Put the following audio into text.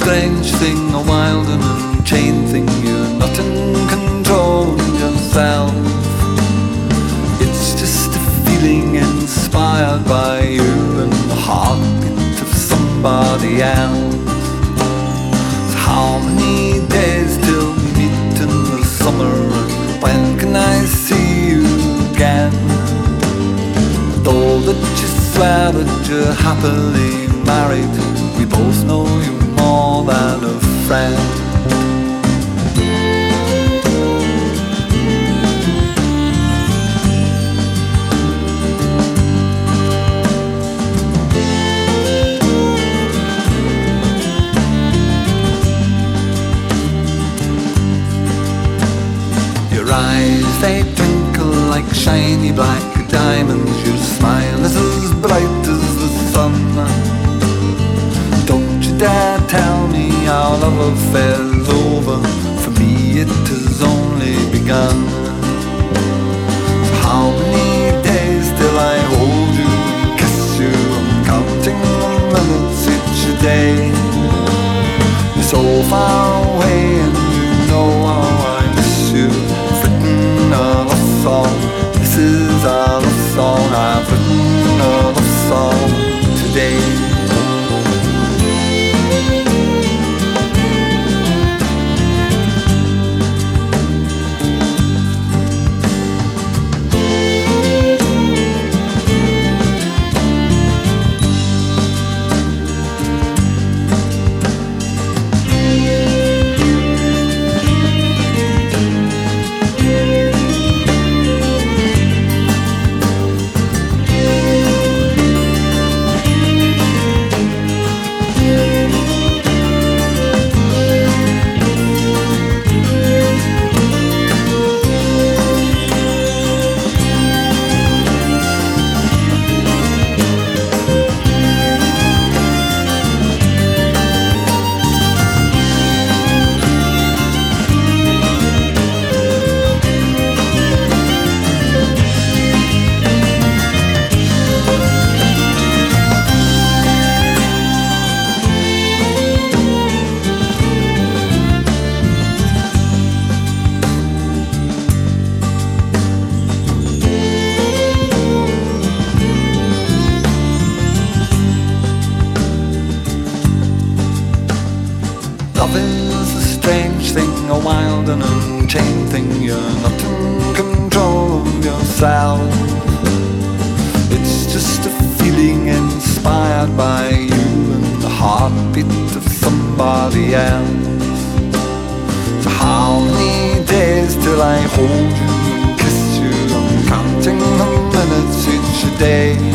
strange thing, a wild and unchained thing. You're not in control of yourself. It's just a feeling inspired by you and the heartbeat of somebody else. So how many days till we meet in the summer, and when can I see you again? Though that you swear that you're happily married, we both know you more than a friend. Your eyes, they twinkle like shiny black diamonds. Your smile is as bright as the sun. Don't you dare tell me our love affair's over. For me it has only begun. So how many days till I hold you and kiss you? I'm counting the minutes each day. You're so far away and you know how I miss you. I've written a love song. This is our love song. I've written a love song today. Love is a strange thing, a wild and unchained thing. You're not in control of yourself. It's just a feeling inspired by you and the heartbeat of somebody else. So how many days till I hold you and kiss you? I'm counting the minutes each day.